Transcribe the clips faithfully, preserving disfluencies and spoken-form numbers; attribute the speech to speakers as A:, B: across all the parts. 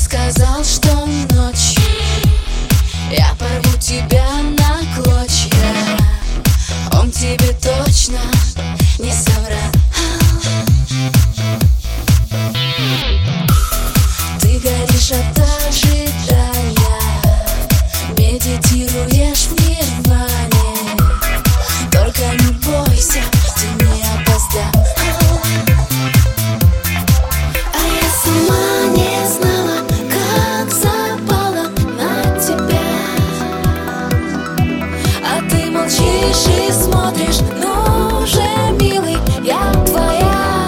A: сказал, что ночью я порву тебя на клочья. Он тебе точно не соврал. Ты горишь от ожидания, медитируешь в нирване. Только не бойся, ты не опоздал. А я сама не знала, как запала на тебя. А ты молчишь и смотришь, ну уже, милый, я твоя.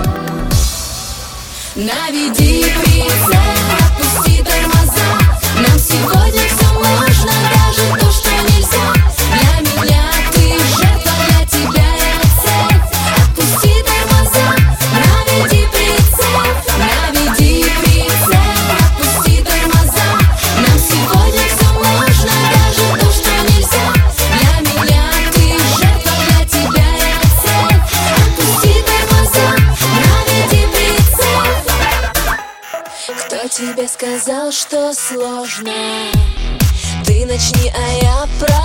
A: Наведи прицел, отпусти тормоза. Нам сегодня все можно, даже то, что нельзя. Для меня ты жертва, для тебя я цель. Отпусти тормоза, наведи прицел, наведи прицел, отпусти тормоза. Нам сегодня все можно, даже то, что нельзя. Для меня ты жертва, для тебя я цель. Отпусти тормоза, наведи прицел. Кто тебе сказал, что сложно? Ты начни, а я про